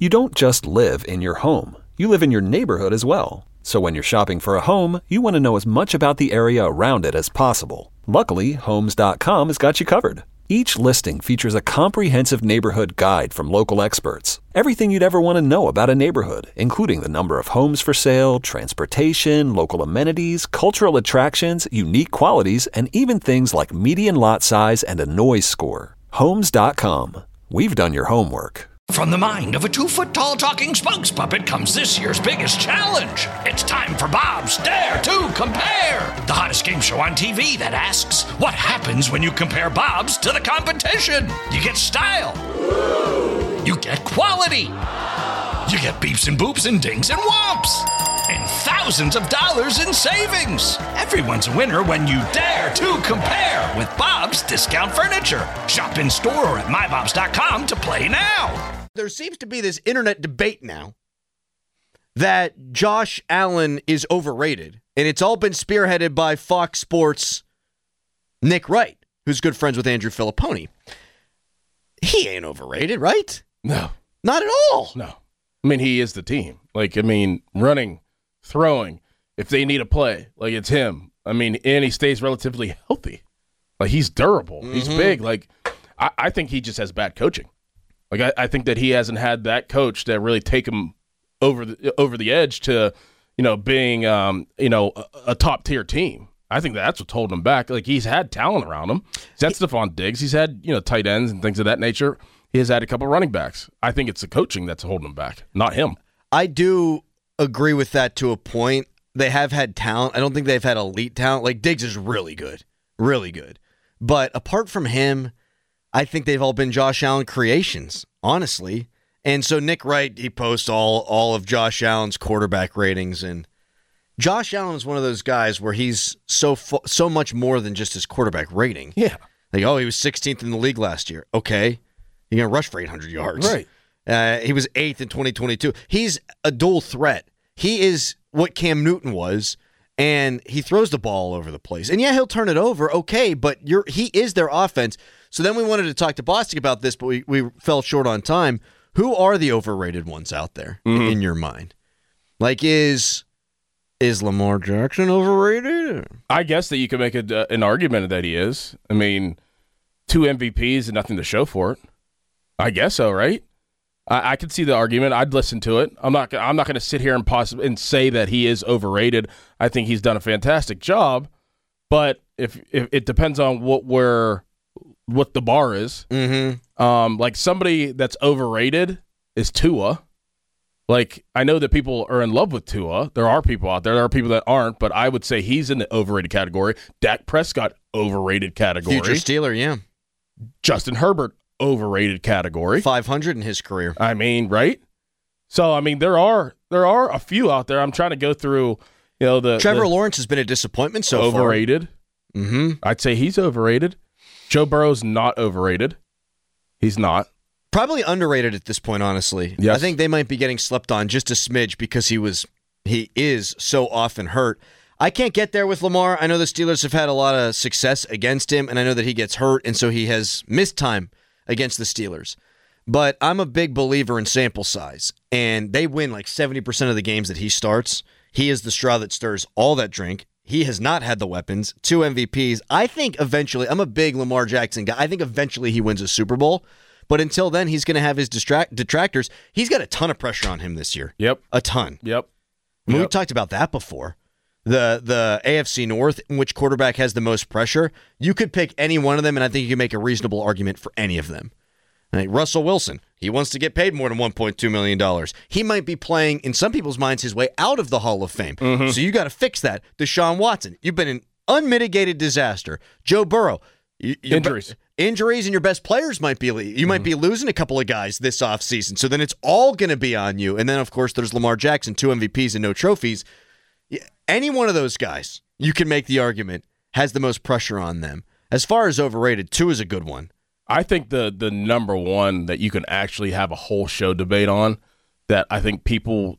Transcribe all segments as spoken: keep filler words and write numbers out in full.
You don't just live in your home. You live in your neighborhood as well. So when you're shopping for a home, you want to know as much about the area around it as possible. Luckily, Homes dot com has got you covered. Each listing features a comprehensive neighborhood guide from local experts. Everything you'd ever want to know about a neighborhood, including the number of homes for sale, transportation, local amenities, cultural attractions, unique qualities, and even things like median lot size and a noise score. Homes dot com. We've done your homework. From the mind of a two-foot-tall talking spokes puppet comes this year's biggest challenge. It's time for Bob's Dare to Compare, the hottest game show on T V that asks, what happens when you compare Bob's to the competition? You get style. You get quality. You get beeps and boops and dings and whomps. And thousands of dollars in savings. Everyone's a winner when you dare to compare with Bob's Discount Furniture. Shop in store or at my bobs dot com to play now. There seems to be this internet debate now that Josh Allen is overrated, and it's all been spearheaded by Fox Sports' Nick Wright, who's good friends with Andrew Filipponi. He ain't overrated, right? No. Not at all. No. I mean, he is the team. Like, I mean, running, throwing, if they need a play, like, it's him. I mean, and he stays relatively healthy. Like, he's durable. Mm-hmm. He's big. Like, I, I think he just has bad coaching. Like, I, I think that he hasn't had that coach that really take him over the over the edge to, you know, being, um, you know, a, a top-tier team. I think that's what's holding him back. Like, he's had talent around him. He's had Stephon Diggs. He's had, you know, tight ends and things of that nature. He has had a couple running backs. I think it's the coaching that's holding him back, not him. I do agree with that to a point. They have had talent. I don't think they've had elite talent. Like, Diggs is really good, really good. But apart from him, I think they've all been Josh Allen creations, honestly. And so Nick Wright, he posts all, all of Josh Allen's quarterback ratings. And Josh Allen is one of those guys where he's so so much more than just his quarterback rating. Yeah. Like, oh, he was sixteenth in the league last year. Okay. You're going to rush for eight hundred yards. Right. Uh, he was eighth in twenty twenty-two. He's a dual threat. He is what Cam Newton was, and he throws the ball all over the place. And yeah, he'll turn it over, okay, but you're he is their offense. So then we wanted to talk to Bostic about this, but we, we fell short on time. Who are the overrated ones out there mm-hmm. in your mind? Like, is is Lamar Jackson overrated? I guess that you could make a, uh, an argument that he is. I mean, two M V Ps and nothing to show for it. I guess so, right? I, I could see the argument. I'd listen to it. I'm not. I'm not going to sit here and poss- and say that he is overrated. I think he's done a fantastic job, but if, if it depends on what we're what the bar is. Mm-hmm. Um, like somebody that's overrated is Tua. Like, I know that people are in love with Tua. There are people out there. There are people that aren't, but I would say he's in the overrated category. Dak Prescott, overrated category. Future Steeler, yeah. Justin Herbert, overrated category. five hundred in his career. I mean, right? So, I mean, there are there are a few out there. I'm trying to go through, you know, the Trevor the Lawrence has been a disappointment so overrated. far. Overrated. Mm-hmm. I'd say he's overrated. Joe Burrow's not overrated. He's not. Probably underrated at this point, honestly. Yes. I think they might be getting slept on just a smidge because he was he is so often hurt. I can't get there with Lamar. I know the Steelers have had a lot of success against him, and I know that he gets hurt, and so he has missed time against the Steelers. But I'm a big believer in sample size, and they win like seventy percent of the games that he starts. He is the straw that stirs all that drink. He has not had the weapons. Two M V Ps. I think eventually, I'm a big Lamar Jackson guy. I think eventually he wins a Super Bowl. But until then, he's going to have his distract- detractors. He's got a ton of pressure on him this year. Yep. A ton. Yep. I mean, yep. We talked about that before. The the A F C North, in which quarterback has the most pressure, you could pick any one of them, and I think you can make a reasonable argument for any of them. Like Russell Wilson, he wants to get paid more than one point two million dollars. He might be playing, in some people's minds, his way out of the Hall of Fame. Mm-hmm. So you got to fix that. Deshaun Watson, you've been an unmitigated disaster. Joe Burrow, you, injuries. Be- injuries and your best players might be, you mm-hmm. might be losing a couple of guys this offseason. So then it's all going to be on you. And then, of course, there's Lamar Jackson, two M V Ps and no trophies. Any one of those guys, you can make the argument, has the most pressure on them. As far as overrated, two is a good one. I think the the number one that you can actually have a whole show debate on that I think people,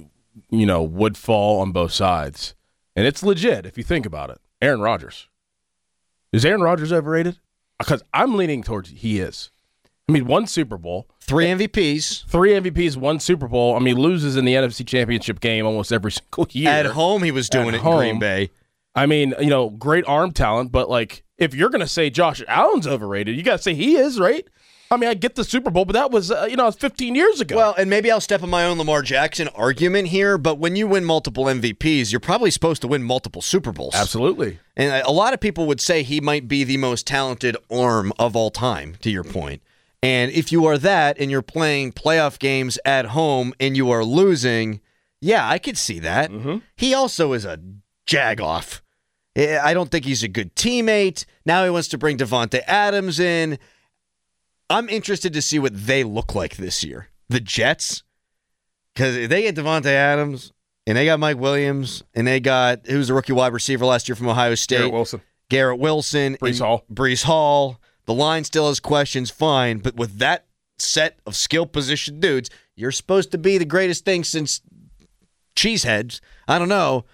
you know, would fall on both sides. And it's legit if you think about it. Aaron Rodgers. Is Aaron Rodgers overrated? Because I'm leaning towards he is. I mean, one Super Bowl. Three M V Ps. Three M V Ps, one Super Bowl. I mean, loses in the N F C Championship game almost every single year. At home, he was doing At it home. in Green Bay. I mean, you know, great arm talent, but, like, if you're going to say Josh Allen's overrated, you got to say he is, right? I mean, I get the Super Bowl, but that was, uh, you know, fifteen years ago. Well, and maybe I'll step on my own Lamar Jackson argument here, but when you win multiple M V Ps, you're probably supposed to win multiple Super Bowls. Absolutely. And a lot of people would say he might be the most talented arm of all time, to your point. And if you are that and you're playing playoff games at home and you are losing, yeah, I could see that. Mm-hmm. He also is a jag-off. I don't think he's a good teammate. Now he wants to bring Devontae Adams in. I'm interested to see what they look like this year. The Jets, because if they get Devontae Adams and they got Mike Williams and they got, who's the rookie wide receiver last year from Ohio State? Garrett Wilson. Garrett Wilson. Brees Hall. Brees Hall. The line still has questions, fine. But with that set of skill position dudes, you're supposed to be the greatest thing since Cheeseheads. I don't know.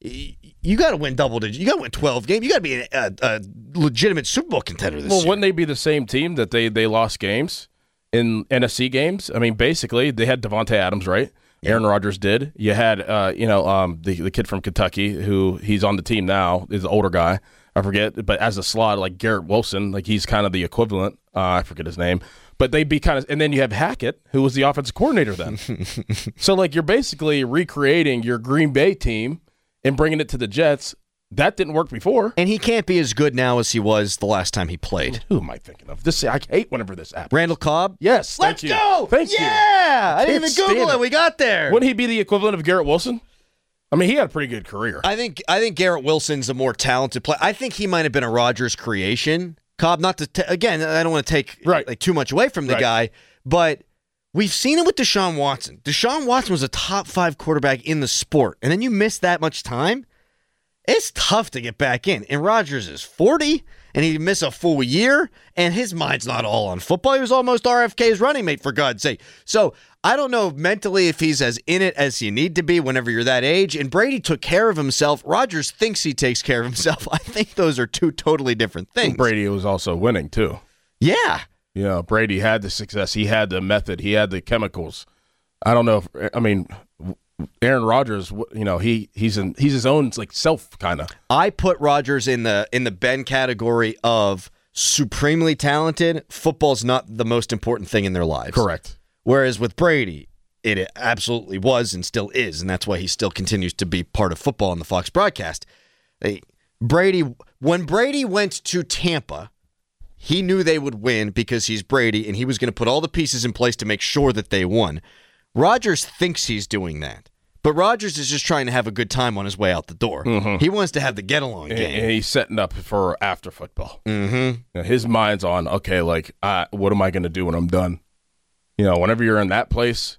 You got to win double digits. You got to win twelve games. You got to be a, a, a legitimate Super Bowl contender this well, year. Wouldn't they be the same team that they, they lost games in N F C games? I mean, basically, they had Devontae Adams, right? Yeah. Aaron Rodgers did. You had, uh, you know, um, the the kid from Kentucky who he's on the team now is an older guy. I forget, but as a slot, like Garrett Wilson, like he's kind of the equivalent. Uh, I forget his name, but they'd be kind of, and then you have Hackett, who was the offensive coordinator then. So, like, you're basically recreating your Green Bay team and bringing it to the Jets. That didn't work before. And he can't be as good now as he was the last time he played. Who am I thinking of? This I hate whenever this happens. Randall Cobb? Yes. Let's thank you. go! Thank yeah! you. Yeah! I didn't even Can't Google stand it. We got there. Wouldn't he be the equivalent of Garrett Wilson? I mean, he had a pretty good career. I think I think Garrett Wilson's a more talented player. I think he might have been a Rodgers creation. Cobb, not to, t- again, I don't want to take right. like too much away from the right. guy, but we've seen it with Deshaun Watson. Deshaun Watson was a top five quarterback in the sport, and then you miss that much time. It's tough to get back in. And Rodgers is forty, and he missed a full year, and his mind's not all on football. He was almost R F K's running mate, for God's sake. So I don't know mentally if he's as in it as you need to be whenever you're that age. And Brady took care of himself. Rodgers thinks he takes care of himself. I think those are two totally different things. Brady was also winning, too. Yeah. You know, Brady had the success. He had the method. He had the chemicals. I don't know if, I mean, Aaron Rodgers, you know, he he's in, he's his own like self kind of. I put Rodgers in the in the Ben category of supremely talented. Football's not the most important thing in their lives. Correct. Whereas with Brady, it absolutely was and still is, and that's why he still continues to be part of football on the Fox broadcast. They, Brady, when Brady went to Tampa, he knew they would win because he's Brady, and he was going to put all the pieces in place to make sure that they won. Rodgers thinks he's doing that, but Rodgers is just trying to have a good time on his way out the door. Mm-hmm. He wants to have the get-along and, game. and he's setting up for after football. Mm-hmm. You know, his mind's on, okay, like, uh, what am I going to do when I'm done? You know, whenever you're in that place,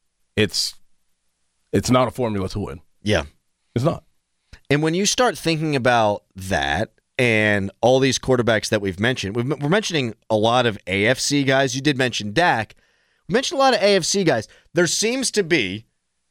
it's it's not a formula to win. Yeah. It's not. And when you start thinking about that and all these quarterbacks that we've mentioned, we've, we're mentioning a lot of A F C guys. You did mention Dak. We mentioned a lot of A F C guys. There seems to be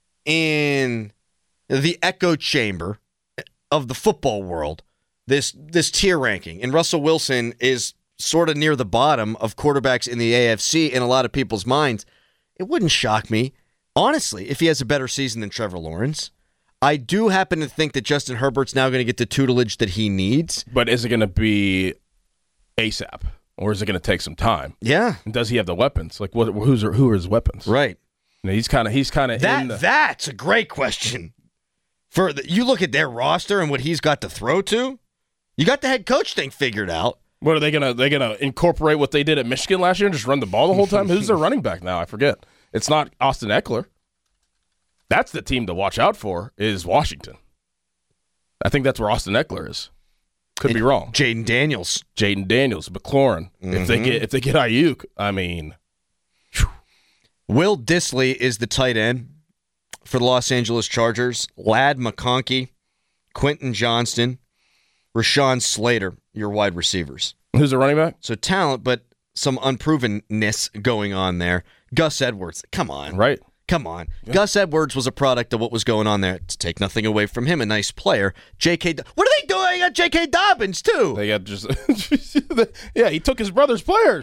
in the echo chamber of the football world this this tier ranking. And Russell Wilson is sort of near the bottom of quarterbacks in the A F C in a lot of people's minds. It wouldn't shock me, honestly, if he has a better season than Trevor Lawrence. I do happen to think that Justin Herbert's now going to get the tutelage that he needs. But is it going to be ASAP, or is it going to take some time? Yeah. And does he have the weapons? Like, what? Who's who are his weapons? Right. You know, he's kind of he's kind of That in the, that's a great question. For the, you look at their roster and what he's got to throw to. You got the head coach thing figured out. What are they gonna? They gonna incorporate what they did at Michigan last year and just run the ball the whole time? Who's their running back now? I forget. It's not Austin Eckler. That's the team to watch out for. Is Washington? I think that's where Austin Eckler is. Could be wrong. Jaden Daniels, Jaden Daniels, McLaurin. Mm-hmm. If they get if they get Ayuk, I mean, whew. Will Dissly is the tight end for the Los Angeles Chargers. Ladd McConkey, Quentin Johnston, Rashawn Slater, your wide receivers. Who's the running back? So talent, but some unprovenness going on there. Gus Edwards, come on. Right. Come on. Yeah. Gus Edwards was a product of what was going on there. To take nothing away from him, a nice player. J K. Do- what are they doing at J K. Dobbins, too? They got just. Yeah, he took his brother's players.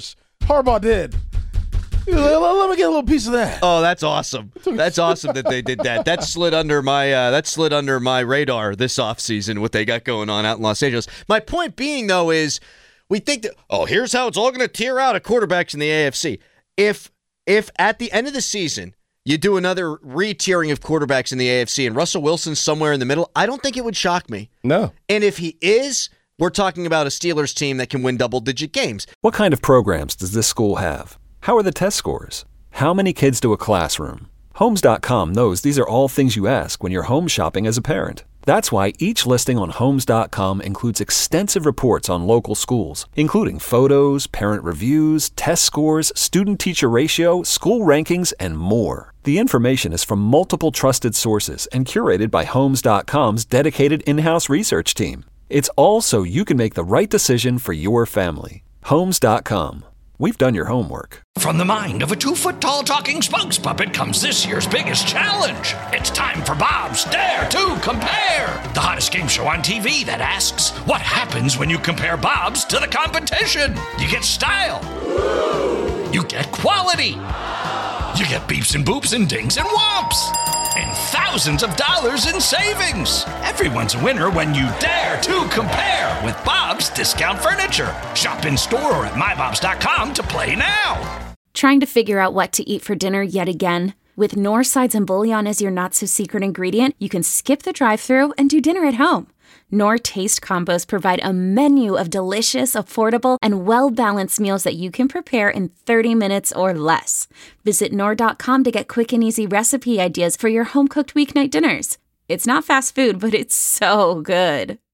Harbaugh did. Let, let me get a little piece of that. Oh, that's awesome. That's awesome that they did that. That slid under my uh, that slid under my radar this offseason, what they got going on out in Los Angeles. My point being, though, is we think that, oh, here's how it's all going to tear out of quarterbacks in the A F C. If if at the end of the season you do another re-tiering of quarterbacks in the A F C and Russell Wilson's somewhere in the middle, I don't think it would shock me. No. And if he is, we're talking about a Steelers team that can win double-digit games. What kind of programs does this school have? How are the test scores? How many kids do a classroom? Homes dot com knows these are all things you ask when you're home shopping as a parent. That's why each listing on Homes dot com includes extensive reports on local schools, including photos, parent reviews, test scores, student-teacher ratio, school rankings, and more. The information is from multiple trusted sources and curated by Homes dot com's dedicated in-house research team. It's all so you can make the right decision for your family. Homes dot com. We've done your homework. From the mind of a two-foot-tall talking spokes puppet comes this year's biggest challenge. It's time for Bob's Dare to Compare, the hottest game show on T V that asks, what happens when you compare Bob's to the competition? You get style. You get quality. You get beeps and boops and dings and whomps. And thousands of dollars in savings. Everyone's a winner when you dare to compare with Bob's Discount Furniture. Shop in store or at my bobs dot com to play now. Trying to figure out what to eat for dinner yet again? With Knorr sides and bouillon as your not-so-secret ingredient, you can skip the drive-thru and do dinner at home. Knorr Taste Combos provide a menu of delicious, affordable, and well-balanced meals that you can prepare in thirty minutes or less. Visit Knorr dot com to get quick and easy recipe ideas for your home-cooked weeknight dinners. It's not fast food, but it's so good.